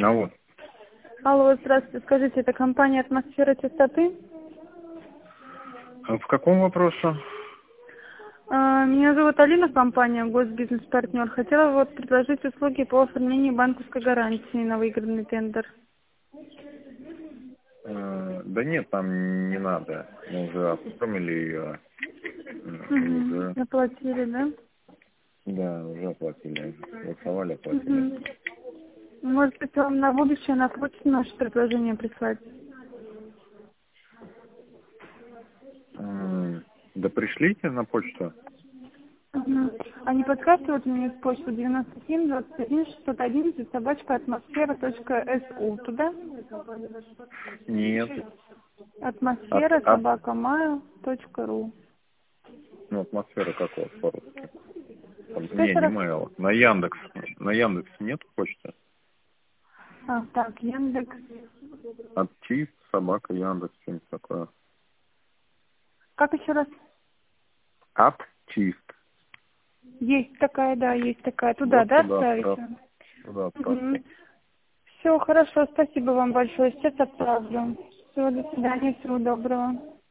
Алло. Алло, здравствуйте. Скажите, это компания «Атмосфера чистоты»? А в каком вопросе? Меня зовут Алина, компания «Госбизнес-партнер». Хотела вот предложить услуги по оформлению банковской гарантии на выигранный тендер. Да нет, там не надо. Мы уже оформили ее. Уже, Оплатили, да? да, уже оплатили. Голосовали, оплатили. Может быть, вам на будущее на почту наше предложение прислать? Да пришлите на почту. А не подскажете вот мне почту 97 21 611 @атмосфера.су туда? Нет. Атмосфера @mail.ru. Ну, атмосфера как у вас по-русски? Что Не это раз? mail. На Яндекс. На Яндекс нет почты? Так, Яндекс. Актив, собака, Яндекс, что-нибудь такое. Как еще раз? Актив. Есть такая, да, есть такая. Туда, Вот да, туда отправить? отправьте. Туда отправьте. Все, хорошо, спасибо вам большое. Сейчас отправлю. Все, до свидания, всего доброго.